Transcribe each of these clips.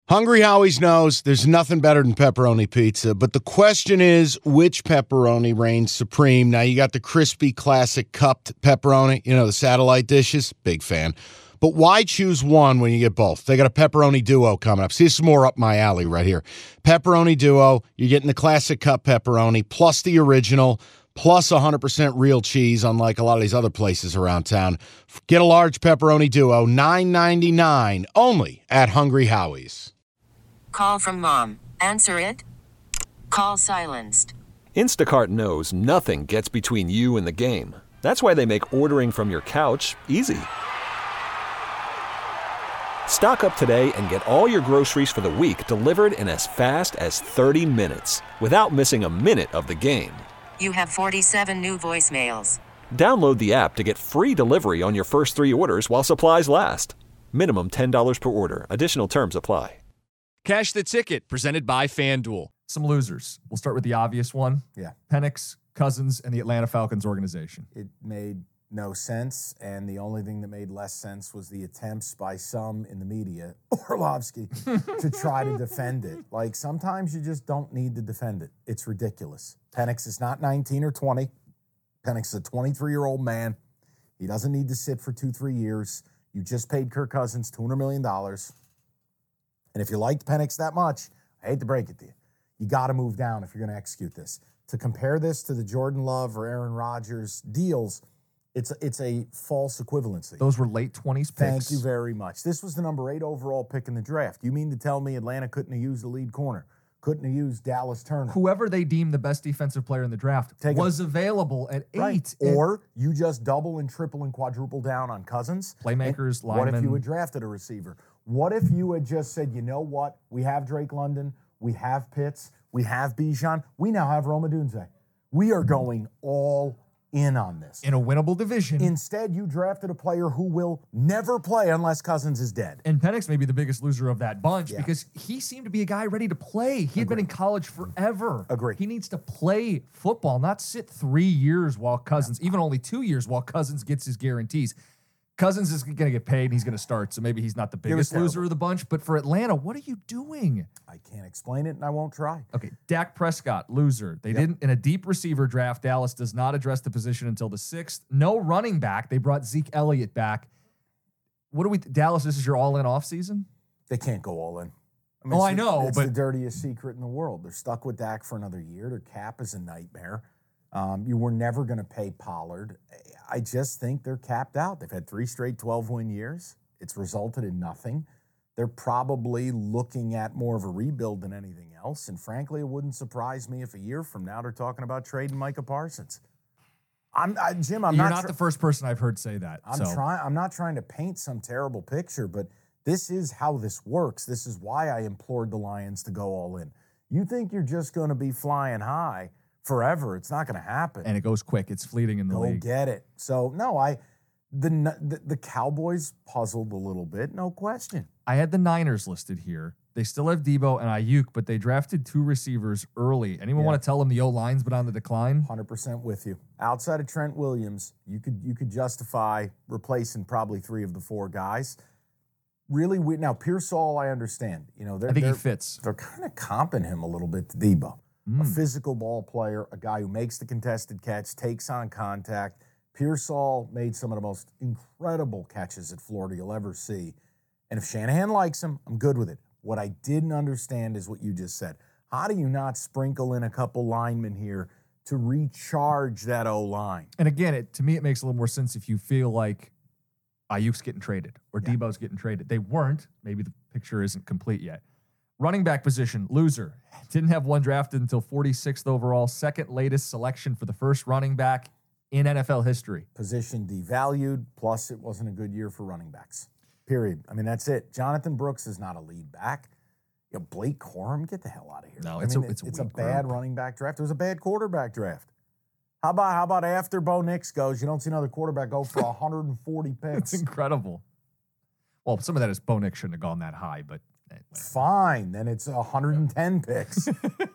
Hungry Howie's knows there's nothing better than pepperoni pizza, but the question is, which pepperoni reigns supreme? Now, you got the crispy classic cupped pepperoni, the satellite dishes, big fan. But why choose one when you get both? They got a pepperoni duo coming up. See, this is more up my alley right here. Pepperoni duo, you're getting the classic cup pepperoni, plus the original, plus 100% real cheese, unlike a lot of these other places around town. Get a large pepperoni duo, $9.99, only at Hungry Howie's. Call from mom. Answer it. Call silenced. Instacart knows nothing gets between you and the game. That's why they make ordering from your couch easy. Stock up today and get all your groceries for the week delivered in as fast as 30 minutes without missing a minute of the game. You have 47 new voicemails. Download the app to get free delivery on your first 3 orders while supplies last. Minimum $10 per order. Additional terms apply. Cash the Ticket, presented by FanDuel. Some losers. We'll start with the obvious one. Yeah. Penix, Cousins, and the Atlanta Falcons organization. It made no sense, and the only thing that made less sense was the attempts by some in the media, Orlovsky, to try to defend it. Like, sometimes you just don't need to defend it. It's ridiculous. Penix is not 19 or 20. Penix is a 23-year-old man. He doesn't need to sit for 2-3 years. You just paid Kirk Cousins $200 million. And if you liked Penix that much, I hate to break it to you, you got to move down if you're going to execute this. To compare this to the Jordan Love or Aaron Rodgers deals, it's a false equivalency. Those were late 20s picks. Thank you very much. This was the number 8 overall pick in the draft. You mean to tell me Atlanta couldn't have used the lead corner? Couldn't have used Dallas Turner? Whoever they deemed the best defensive player in the draft was available at 8. Right. Or you just double and triple and quadruple down on Cousins. Playmakers, linemen. What if you had drafted a receiver? What if you had just said, you know what? We have Drake London. We have Pitts. We have Bijan. We now have Rome Odunze. We are going all in on this. In a winnable division. Instead, you drafted a player who will never play unless Cousins is dead. And Penix may be the biggest loser of that bunch because he seemed to be a guy ready to play. He had been in college forever. Agree. He needs to play football, not sit 3 years while Cousins, even only 2 years while Cousins gets his guarantees. Cousins is going to get paid and he's going to start, so maybe he's not the biggest loser of the bunch. But for Atlanta, what are you doing? I can't explain it and I won't try. Okay, Dak Prescott, loser. They didn't, in a deep receiver draft, Dallas does not address the position until the 6th. No running back. They brought Zeke Elliott back. Dallas, this is your all-in offseason? They can't go all in. I know, it's but the dirtiest secret in the world. They're stuck with Dak for another year. Their cap is a nightmare. You were never going to pay Pollard. I just think they're capped out. They've had 3 straight 12-win years. It's resulted in nothing. They're probably looking at more of a rebuild than anything else. And frankly, it wouldn't surprise me if a year from now they're talking about trading Micah Parsons. Jim, You're not the first person I've heard say that. I'm not trying to paint some terrible picture, but this is how this works. This is why I implored the Lions to go all in. You think you're just going to be flying high forever? It's not going to happen. And it goes quick. It's fleeting in the league. Go get it. So, no, the Cowboys puzzled a little bit, no question. I had the Niners listed here. They still have Debo and Ayuk, but they drafted 2 receivers early. Anyone want to tell them the O-line's been on the decline? 100% with you. Outside of Trent Williams, you could justify replacing probably 3 of the 4 guys. Really, now Pearsall, I understand. I think he fits. They're kind of comping him a little bit to Debo. A physical ball player, a guy who makes the contested catch, takes on contact. Pearsall made some of the most incredible catches at Florida you'll ever see. And if Shanahan likes him, I'm good with it. What I didn't understand is what you just said. How do you not sprinkle in a couple linemen here to recharge that O-line? And again, to me, it makes a little more sense if you feel like Ayuk's getting traded or Debo's getting traded. They weren't. Maybe the picture isn't complete yet. Running back position, loser. Didn't have one drafted until 46th overall. Second latest selection for the first running back in NFL history. Position devalued, plus it wasn't a good year for running backs. Period. I mean, that's it. Jonathan Brooks is not a lead back. Blake Corum, get the hell out of here. No, it's a bad running back draft. It was a bad quarterback draft. How about after Bo Nix goes, you don't see another quarterback go for 140 picks? It's incredible. Well, some of that is Bo Nix shouldn't have gone that high, but fine. Then it's 110 picks.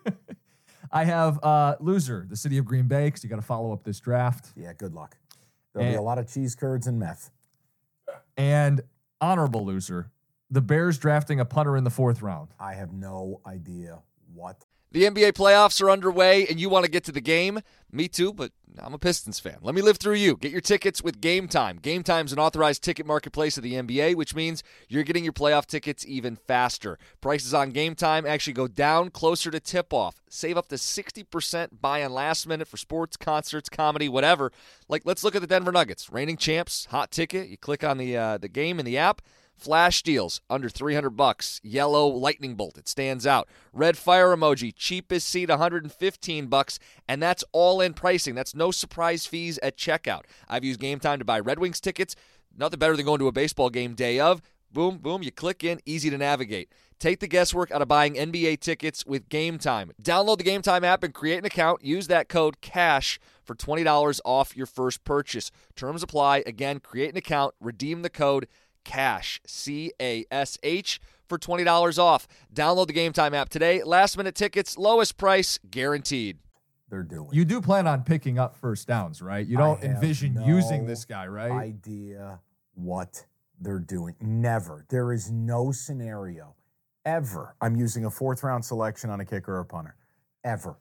I have loser, the city of Green Bay, because you got to follow up this draft. Yeah, good luck. There'll be a lot of cheese curds and meth. And honorable loser, The Bears drafting a punter in the 4th round. I have no idea what. The NBA playoffs are underway, and you want to get to the game? Me too, but I'm a Pistons fan. Let me live through you. Get your tickets with Game Time. Game Time's an authorized ticket marketplace of the NBA, which means you're getting your playoff tickets even faster. Prices on Game Time actually go down closer to tip-off. Save up to 60% buying last minute for sports, concerts, comedy, whatever. Like, let's look at the Denver Nuggets. Reigning champs, hot ticket. You click on the game in the app. Flash deals under $300. Yellow lightning bolt, it stands out. Red fire emoji, cheapest seat $115, and that's all in pricing. That's no surprise fees at checkout. I've used Game Time to buy Red Wings tickets. Nothing better than going to a baseball game day of. Boom, boom, you click in, easy to navigate. Take the guesswork out of buying NBA tickets with Game Time. Download the Game Time app and create an account. Use that code CASH for $20 off your first purchase. Terms apply. Again, create an account, redeem the code CASH, C-A-S-H, for $20 off. Download the Game Time app today. Last minute tickets, lowest price, guaranteed. They're doing. You do plan on picking up first downs, right? You don't envision using this guy, right? Idea what they're doing. Never. There is no scenario ever I'm using a 4th round selection on a kicker or a punter. Ever.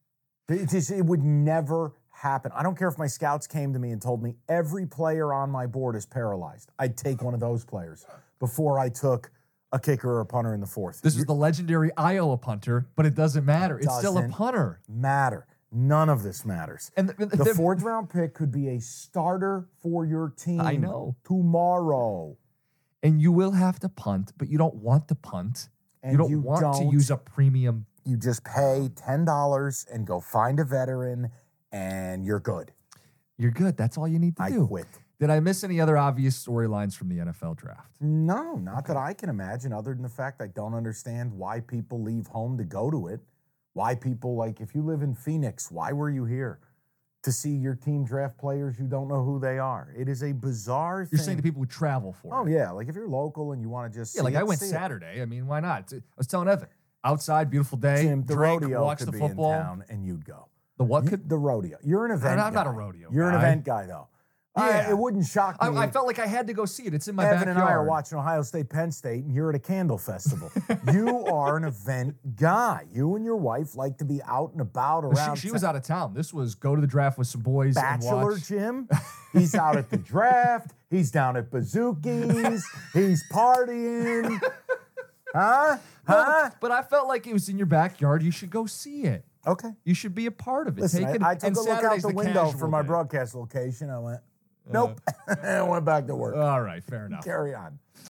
It would never happen. I don't care if my scouts came to me and told me every player on my board is paralyzed. I'd take one of those players before I took a kicker or a punter in the 4th. This is the legendary Iowa punter, but it doesn't matter. It's still a punter. Matter. None of this matters. And the 4th round pick could be a starter for your team. I know. Tomorrow. And you will have to punt, but you don't want to punt. And you don't want to use a premium. You just pay $10 and go find a veteran, and you're good. You're good. That's all you need to do. I quit. Did I miss any other obvious storylines from the NFL draft? No, not that I can imagine, other than the fact I don't understand why people leave home to go to it. Why people, like, if you live in Phoenix, why were you here? To see your team draft players you don't know who they are. It is a bizarre thing. You're saying the people who travel for it. Oh, yeah. Like, if you're local and you want to just see I went see Saturday. I mean, why not? I was telling Evan, outside, beautiful day, Jim, the drink, rodeo watch could the be football. in town and you'd go. The what? The rodeo. You're an event guy. I'm not a rodeo You're guy. an event guy, though. Yeah. It wouldn't shock me. I felt like I had to go see it. It's in my Evan backyard. and I are watching Ohio State, Penn State, and you're at a candle festival. You are an event guy. You and your wife like to be out and about around. She was out of town. This was go to the draft with some boys Bachelor and watch. Jim. He's out at the draft. He's down at Bazookies. He's partying. Huh? But I felt like it was in your backyard. You should go see it. Okay. You should be a part of it. Listen, I took a look out Saturday's the window casual from my day. broadcast location. I went, nope. I went back to work. All right, fair enough. Carry on.